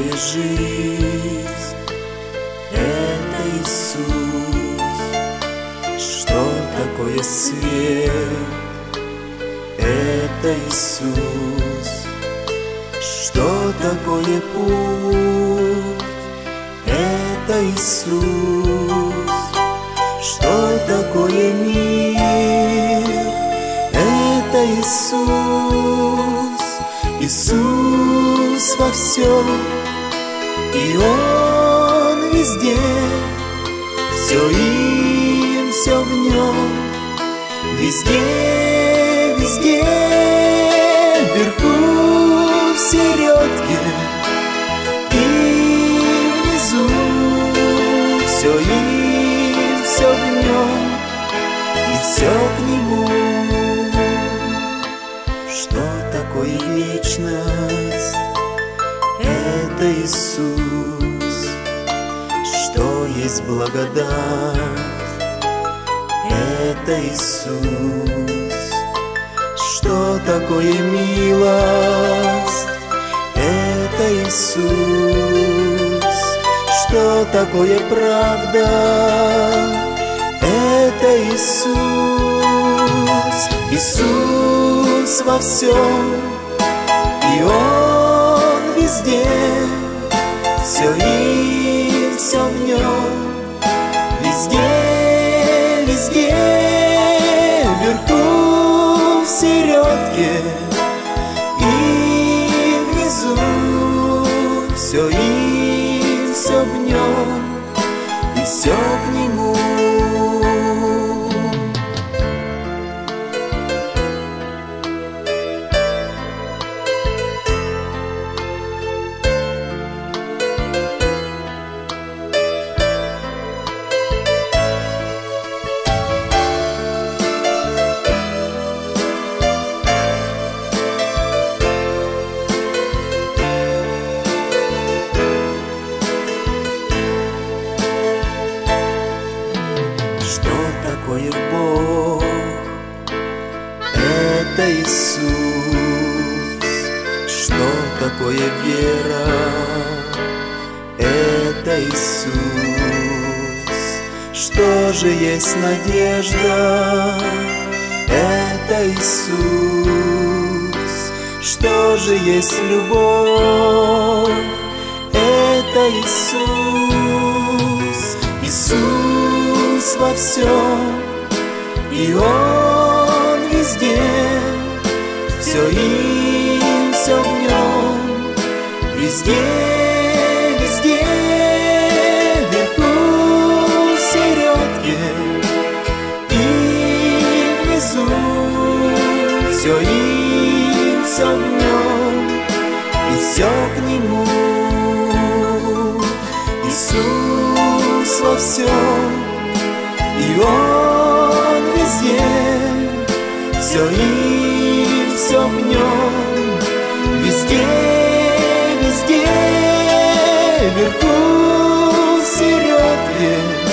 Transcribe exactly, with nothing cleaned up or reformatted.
такое жизнь? Это Иисус. Что такое свет? Это Иисус. Что такое путь? Это Иисус. Что такое мир? Это Иисус. Иисус во всем, и Он везде. Все им, все в Нем, везде, везде. Вверху, в середке и внизу. Все им, все в Нем, и все к Нему. Что такое вечность? Это Иисус. Что есть благодать? Это Иисус. Что такое милость? Это Иисус. Что такое правда? Это Иисус. Иисус во всем, и Он везде. Все им, все в Нем, везде, везде. Вверху, в середке и внизу. Все им, все в Нем, и все к Нему. Что такое Бог? Это Иисус. Что такое вера? Это Иисус. Что же есть надежда? Это Иисус. Что же есть любовь? Это Иисус. Иисус во всем, и Он везде. Все им, все в Нем, везде, везде. Вверху, в середке и внизу. Все им, все в Нем, и все к Нему. Иисус во всем, и Он везде. Все им, все в Нем, везде, везде. Вверху, в середке